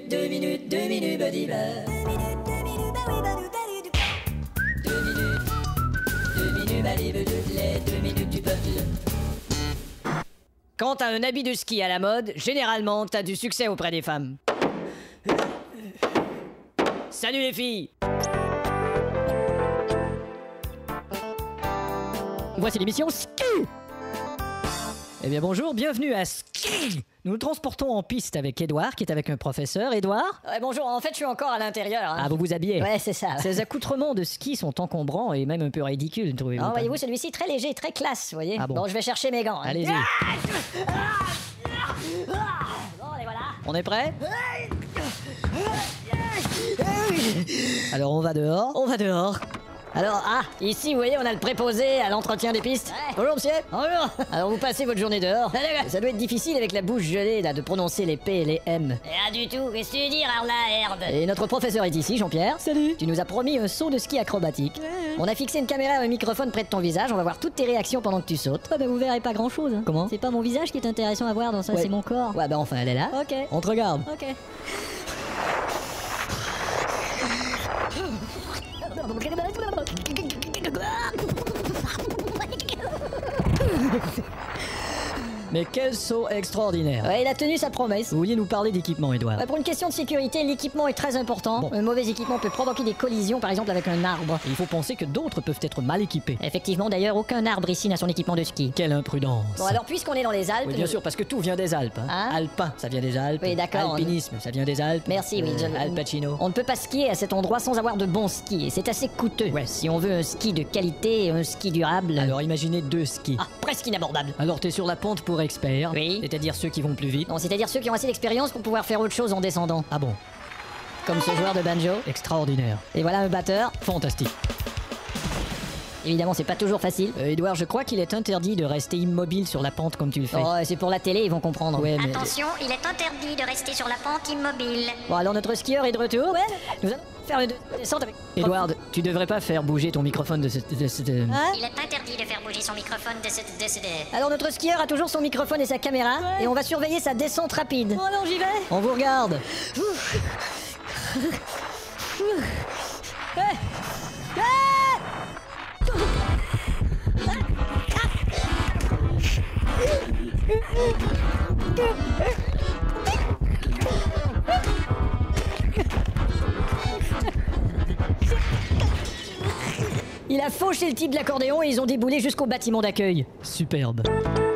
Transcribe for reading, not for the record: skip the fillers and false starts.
badiba. 2 minutes, badiba, les 2 minutes du peuple. Quand t'as un habit de ski à la mode, généralement, t'as du succès auprès des femmes. Salut les filles! Voici l'émission Ski! Eh bien bonjour, bienvenue à Ski! Nous nous transportons en piste avec Édouard, qui est avec un professeur. Édouard? Bonjour, en fait je suis encore à l'intérieur. Hein. Ah, vous vous habillez? Ouais, c'est ça. Ces accoutrements de ski sont encombrants et même un peu ridicules, trouvez-vous? Oh, voyez-vous, celui-ci très léger, très classe, vous voyez. Ah bon? Je vais chercher mes gants. Hein. Allez-y. Bon, et voilà. On est prêt? Alors on va dehors? On va dehors. Alors, ici, vous voyez, on a le préposé à l'entretien des pistes. Ouais. Bonjour, monsieur. Bonjour. Alors, vous passez votre journée dehors. Ça doit être difficile avec la bouche gelée, là, de prononcer les P et les M. Rien du tout, qu'est-ce que tu veux dire, alors là, Herde? Et notre professeur est ici, Jean-Pierre. Salut. Tu nous as promis un saut de ski acrobatique. On a fixé une caméra et un microphone près de ton visage. On va voir toutes tes réactions pendant que tu sautes. Ouais, bah vous verrez pas grand-chose. Hein. Comment? C'est pas mon visage qui est intéressant à voir dans ça, Ouais. c'est mon corps. Ouais, bah enfin, elle est là. Ok. On te regarde. Ok. Mais quel saut extraordinaire! Ouais, il a tenu sa promesse. Vous vouliez nous parler d'équipement, Édouard? Pour une question de sécurité, l'équipement est très important. Bon. Un mauvais équipement peut provoquer des collisions, par exemple avec un arbre. Il faut penser que d'autres peuvent être mal équipés. Effectivement, d'ailleurs, aucun arbre ici n'a son équipement de ski. Quelle imprudence! Bon, alors, puisqu'on est dans les Alpes... Oui, bien sûr, parce que tout vient des Alpes. Hein. Hein? Alpin, ça vient des Alpes. Oui, d'accord. Alpinisme, ça vient des Alpes. Merci, oui. Al Pacino. On ne peut pas skier à cet endroit sans avoir de bons skis, et c'est assez coûteux. Ouais. Si on veut un ski de qualité et un ski durable... Alors imaginez 2 skis. presque inabordable. Alors t'es sur la pente pour experts. Oui. C'est-à-dire ceux qui vont plus vite. Non, c'est-à-dire ceux qui ont assez d'expérience pour pouvoir faire autre chose en descendant. Ah bon? Comme ce joueur de banjo. Extraordinaire. Et voilà un batteur. Fantastique. Évidemment, c'est pas toujours facile. Édouard, je crois qu'il est interdit de rester immobile sur la pente comme tu le fais. Oh, c'est pour la télé, ils vont comprendre. Ouais, mais... Attention, il est interdit de rester sur la pente immobile. Bon, alors notre skieur est de retour. Ouais. Nous allons faire une descente avec... Edward, tu devrais pas faire bouger ton microphone de ce... Hein? Il est interdit de faire bouger son microphone de ce... Alors notre skieur a toujours son microphone et sa caméra, et on va surveiller sa descente rapide. Bon, alors j'y vais. On vous regarde. Il a fauché le type de l'accordéon et ils ont déboulé jusqu'au bâtiment d'accueil. Superbe.